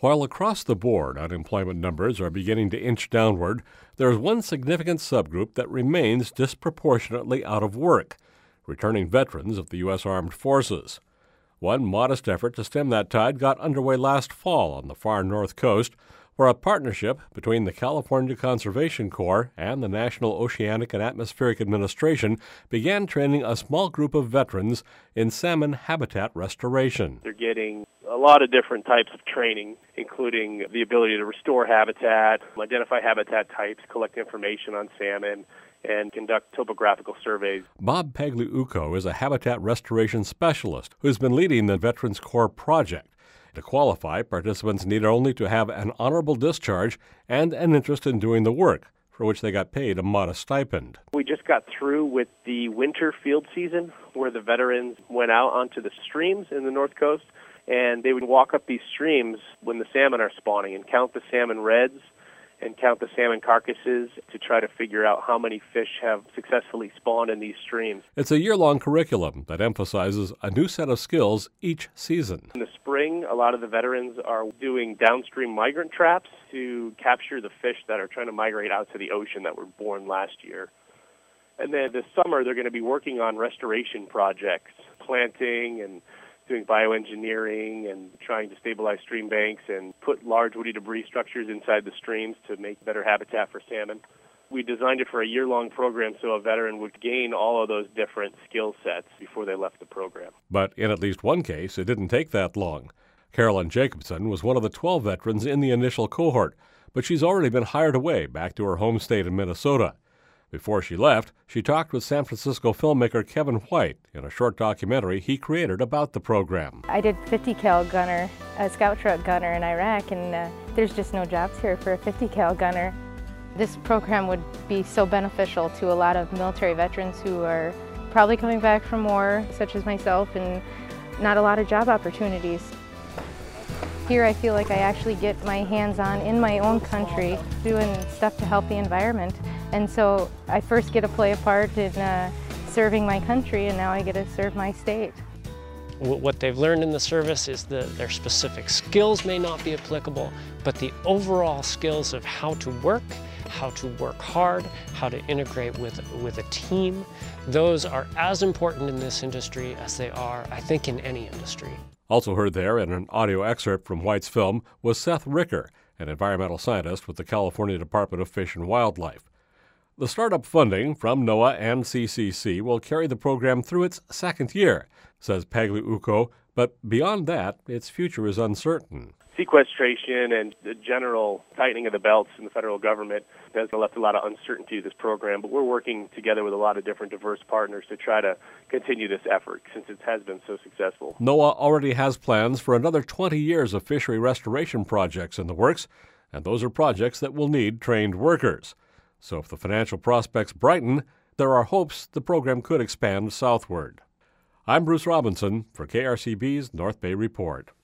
While across the board unemployment numbers are beginning to inch downward, there is one significant subgroup that remains disproportionately out of work: returning veterans of the U.S. Armed Forces. One modest effort to stem that tide got underway last fall on the far north coast, where a partnership between the California Conservation Corps and the National Oceanic and Atmospheric Administration began training a small group of veterans in salmon habitat restoration. They're getting a lot of different types of training, including the ability to restore habitat, identify habitat types, collect information on salmon, and conduct topographical surveys. Bob Pagliuco is a habitat restoration specialist who's been leading the Veterans Corps project. To qualify, participants need only to have an honorable discharge and an interest in doing the work, for which they got paid a modest stipend. We just got through with the winter field season, where the veterans went out onto the streams in the North Coast, and they would walk up these streams when the salmon are spawning and count the salmon reds and count the salmon carcasses to try to figure out how many fish have successfully spawned in these streams. It's a year-long curriculum that emphasizes a new set of skills each season. In the spring, a lot of the veterans are doing downstream migrant traps to capture the fish that are trying to migrate out to the ocean that were born last year. And then this summer, they're going to be working on restoration projects, planting and doing bioengineering and trying to stabilize stream banks and put large woody debris structures inside the streams to make better habitat for salmon. We designed it for a year-long program so a veteran would gain all of those different skill sets before they left the program. But in at least one case, it didn't take that long. Carolyn Jacobson was one of the 12 veterans in the initial cohort, but she's already been hired away back to her home state of Minnesota. Before she left, she talked with San Francisco filmmaker Kevin White in a short documentary he created about the program. I did 50 cal gunner, a scout truck gunner in Iraq, and there's just no jobs here for a 50 cal gunner. This program would be so beneficial to a lot of military veterans who are probably coming back from war, such as myself, and not a lot of job opportunities. Here I feel like I actually get my hands on in my own country doing stuff to help the environment. And so I first get to play a part in serving my country, and now I get to serve my state. What they've learned in the service is that their specific skills may not be applicable, but the overall skills of how to work hard, how to integrate with a team, those are as important in this industry as they are, I think, in any industry. Also heard there in an audio excerpt from White's film was Seth Ricker, an environmental scientist with the California Department of Fish and Wildlife. The startup funding from NOAA and CCC will carry the program through its second year, says Pagliuco, but beyond that, its future is uncertain. Sequestration and the general tightening of the belts in the federal government has left a lot of uncertainty to this program, but we're working together with a lot of different diverse partners to try to continue this effort since it has been so successful. NOAA already has plans for another 20 years of fishery restoration projects in the works, and those are projects that will need trained workers. So if the financial prospects brighten, there are hopes the program could expand southward. I'm Bruce Robinson for KRCB's North Bay Report.